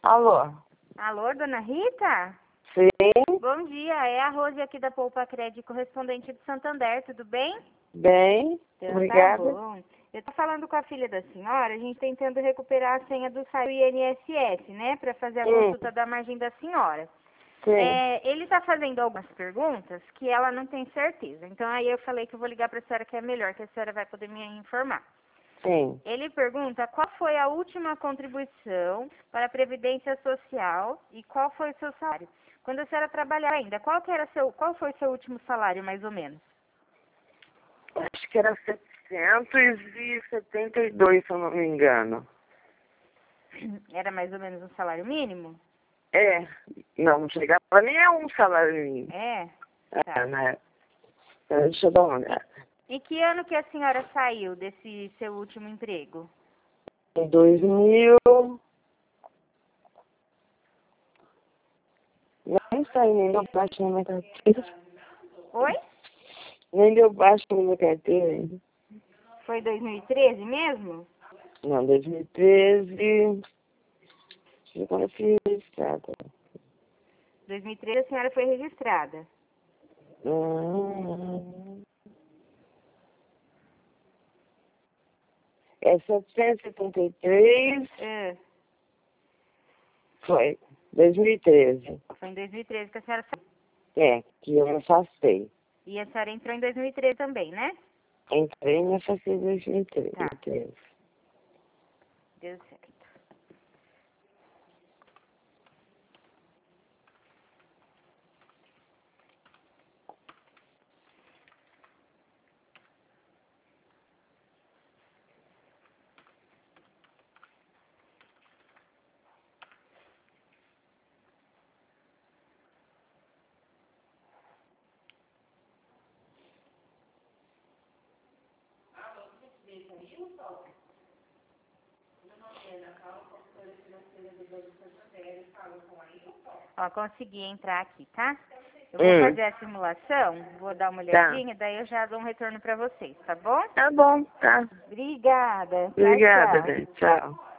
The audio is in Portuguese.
Alô? Alô, dona Rita? Sim, Bom dia, é a Rose aqui da Poupa Crédito, correspondente de Santander, tudo bem? bem, Então, obrigada. tá bom. Eu tô falando com a filha da senhora, a gente tentando recuperar a senha do site do INSS, né, para fazer a consulta da margem da senhora. Sim, Ele tá fazendo algumas perguntas que ela não tem certeza, então aí eu falei que eu vou ligar para a senhora que é melhor, que a senhora vai poder me informar. sim. Ele pergunta qual foi a última contribuição para a Previdência Social e qual foi o seu salário. Quando a senhora trabalhava ainda, qual foi o seu último salário, mais ou menos? Acho que era 772, se eu não me engano. Era mais ou menos um salário mínimo? É, não chegava nem a um salário mínimo. É? Tá. Né? Deixa eu dar uma olhada. Em que ano que a senhora saiu desse seu último emprego? Em 2000, nem saí, nem deu baixo na minha carteira. Oi? Nem deu baixo na minha carteira ainda. Foi 2013 mesmo? Não, 2013, quando eu fui registrada. 2013 a senhora foi registrada. É 773, É, foi, 2013. foi em 2013 que a senhora saiu. É, que eu me afastei. E a senhora entrou em 2013 também, né? Entrei e me afastei em 2013. Tá, deu certo. Ó, consegui entrar aqui, tá? Eu vou fazer a simulação, vou dar uma olhadinha, daí eu já dou um retorno pra vocês, tá bom? Tá bom, tá. Obrigada. Tchau, Obrigada, tchau. né? Tchau.